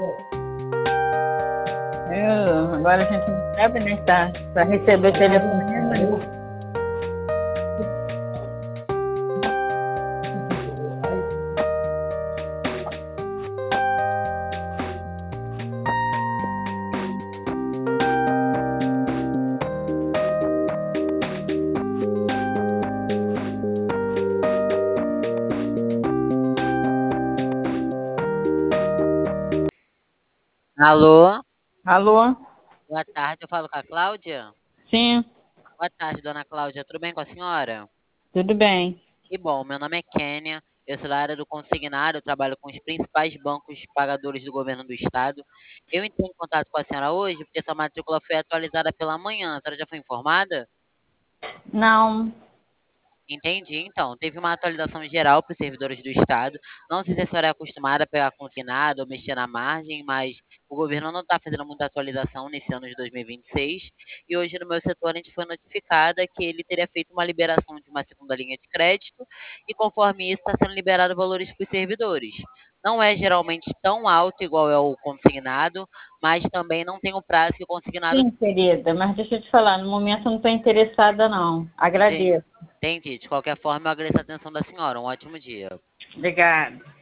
Agora a gente não sabe, né? Tá, para receber telefonema. Alô, Alô? boa tarde, eu falo com a Cláudia? Sim, Boa tarde, dona Cláudia, tudo bem com a senhora? tudo bem. Que bom, meu nome é Kênia, eu sou da área do consignado, eu trabalho com os principais bancos pagadores do governo do estado. Eu entrei em contato com a senhora hoje porque sua matrícula foi atualizada pela manhã, a senhora já foi informada? Não, Entendi. Então, teve uma atualização geral para os servidores do Estado. Não sei se a senhora é acostumada a pegar consignado ou mexer na margem, mas o governo não está fazendo muita atualização nesse ano de 2026. E hoje, no meu setor, a gente foi notificada que ele teria feito uma liberação de uma segunda linha de crédito, e conforme isso, está sendo liberado valores para os servidores. Não é geralmente tão alto igual é o consignado, mas também não tem o prazo que o consignado sim, querida, mas deixa eu te falar, no momento eu não estou interessada, não. tem. Agradeço. Entendi. De qualquer forma, eu agradeço a atenção da senhora. Um ótimo dia. Obrigada.